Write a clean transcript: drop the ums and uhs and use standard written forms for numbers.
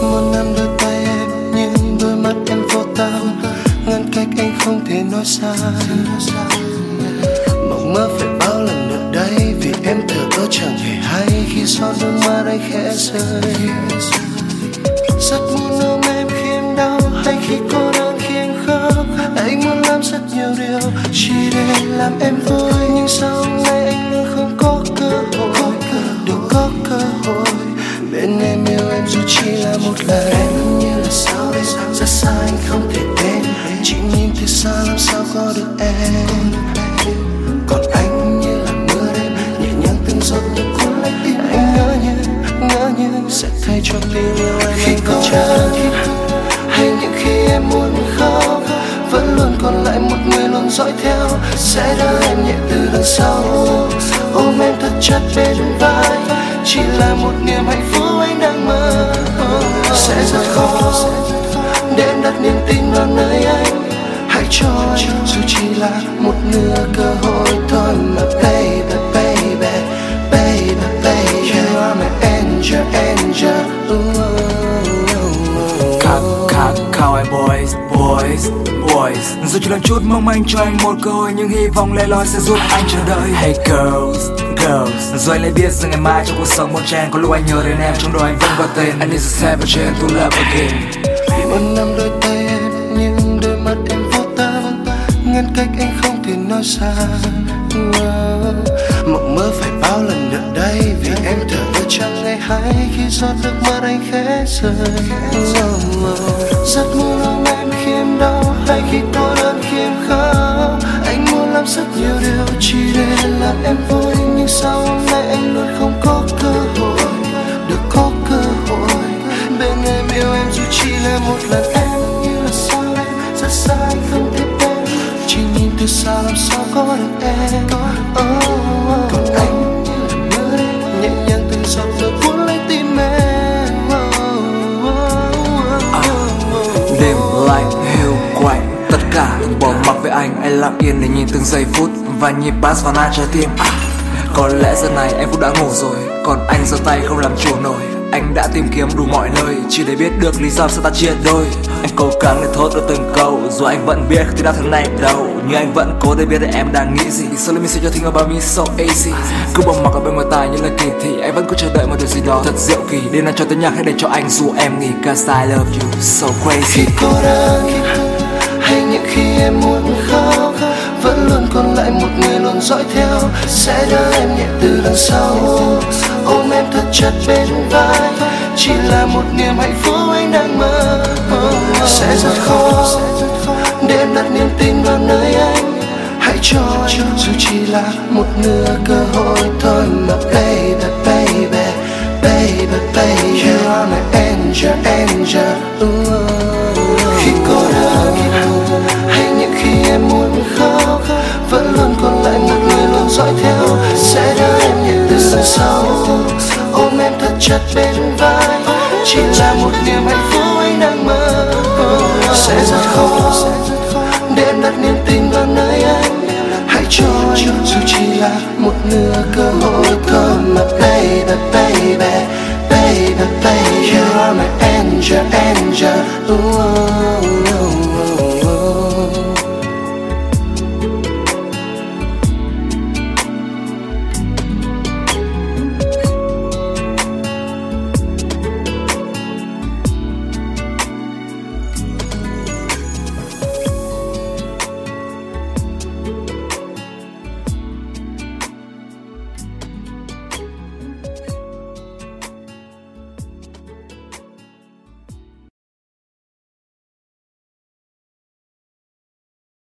muốn nắm đôi tay em nhưng đôi mắt em vô tâm, ngăn cách anh không thể nói sai. Mộng mơ phải bao lần nữa đây vì em thở ơ chẳng hề hay khi giọt nước mắt anh khẽ rơi. Rất muốn ôm em khi em đau hay khi cô đơn khi anh khóc. Anh muốn làm rất nhiều điều chỉ để làm em vui, nhưng sao hôm nay anh luôn không có cơ hội, được có cơ hội bên em yêu em dù chỉ là một lần. Em như là sao đây, rất xa anh không thể đến, chỉ nhìn từ xa làm sao có được em. Còn anh như là mưa đêm nhẹ nhàng từng giọt như cuốn lấy tim anh. Ngỡ như sẽ thay cho tình yêu em khi có chờ, hay những khi em muốn khóc vẫn luôn còn lại một người luôn dõi theo, sẽ đỡ em nhẹ từ đằng sau, ôm em thật chặt bên vai. Chỉ là một niềm hạnh phúc anh đang mơ, sẽ rất khó để em đặt niềm tin vào nơi anh. Hãy cho anh dù chỉ là một nửa cơ hội thôi mà baby, baby, baby, baby. You are my angel, angel. Call em boys, boys, boys. Dù chỉ lần chút mong manh cho anh một cơ hội, nhưng hy vọng lẻ loi sẽ giúp anh chờ đợi. Hey girls, girls. Rồi anh lại biết rằng ngày mai trong cuộc sống bon chen, có lúc anh nhớ đến em trong đầu anh vẫn gọi tên. I need to have a chance to love again. Muốn nắm đôi tay em nhưng đôi mắt em vô tâm, ngăn cách anh không thể nói xa. Mộng mơ phải bao lần nữa đây vì em thở ơ chẳng ngày hay khi giọt nước mắt anh khẽ rơi. Rất muốn ôm em khi em đau hay khi cô đơn khi em khóc. Anh muốn làm rất nhiều điều chỉ để làm em vui, nhưng sao hôm nay anh luôn không có cơ hội, được có cơ hội bên em yêu em dù chỉ là một lần. Em như là sao đây, rất xa anh không thể đến, chỉ nhìn từ xa làm sao có được em. Còn anh như là mưa đêm nhẹ nhàng từng giọt nước cuốn lấy tim em. Đêm lạnh hiu quạnh, tất cả đừng bỏ mặc với anh lặng yên để nhìn từng giây phút và nhịp bass vào nát trái tim. Có lẽ giờ này em cũng đã ngủ rồi, còn anh giơ tay không làm chủ nổi. Anh đã tìm kiếm đủ mọi nơi chỉ để biết được lý do sao ta chia đôi. Anh cố gắng để thốt được từng câu, dù anh vẫn biết thì đã tháng này đâu, nhưng anh vẫn cố để biết là em đang nghĩ gì. So let me say your thing about me so easy. Cứ bỏ mặc ở bên ngoài tai như lời kỳ thị, anh vẫn cứ chờ đợi một điều gì đó thật diệu kỳ. Đêm nay cho tới nhạc hãy để cho anh dù em nghỉ, cause I love you so crazy. Khi cô đơn hay những khi em muốn khóc, vẫn luôn còn lại một người luôn dõi theo, sẽ đỡ em nhẹ từ đằng sau, ôm em thật chặt bên vai. Chỉ là một niềm hạnh phúc anh đang mơ, sẽ rất khó để em đặt niềm tin vào nơi anh. Hãy cho anh dù chỉ là một nửa cơ hội thôi mà baby, baby, baby, baby. You are my angel, angel. Khi cô đơn hay những khi em muốn khóc, vẫn luôn còn lại một người luôn dõi theo, sẽ đỡ em nhẹ từ đằng sau, ôm em thật chặt bên vai. Chỉ là một niềm hạnh phúc anh đang mơ, sẽ rất khó để em đặt niềm tin vào nơi anh. Hãy cho anh dù chỉ là một nửa cơ hội thôi mà baby, baby, baby, baby. You are my angel, angel.